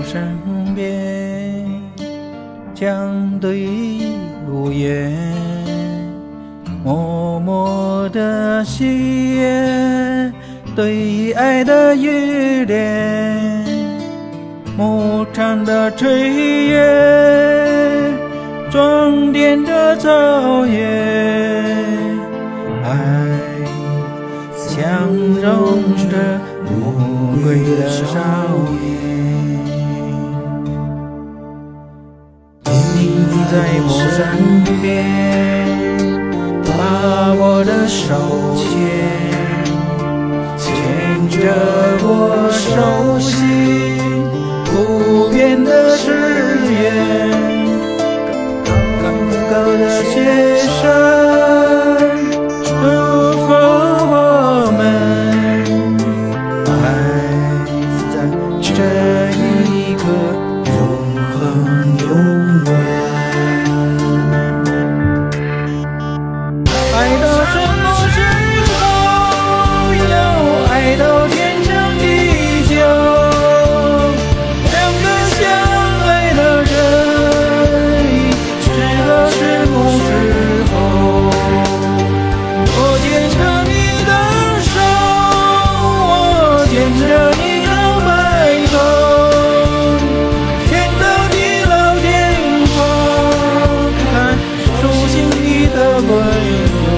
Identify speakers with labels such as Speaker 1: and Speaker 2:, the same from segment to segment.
Speaker 1: 身边，将对无言，默默的喜悦，对爱的依恋，牧场的炊烟，装点着草原，爱相融着魔鬼的少年。你在我身边，把我的手牵着我手心，不变的誓言，高高的雪山祝福我们，爱在这一刻永恒永远。爱到什么时候，要爱到天长地久，两个相爱的人，直到是梦之后。我牵着你的手，我牵着你的白头，牵到地老天荒，看数星你的温柔。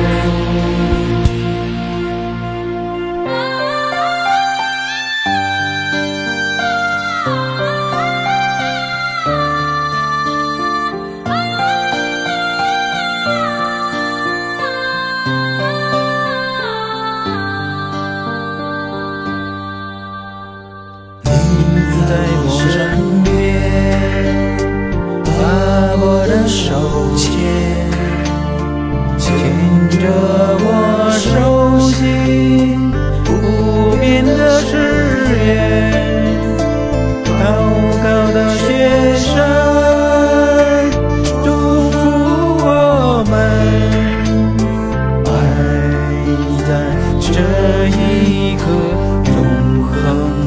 Speaker 1: 你在我身边，把我的手牵着我手心，不变的誓言，高高的雪山祝福我们，爱在这一刻永恒。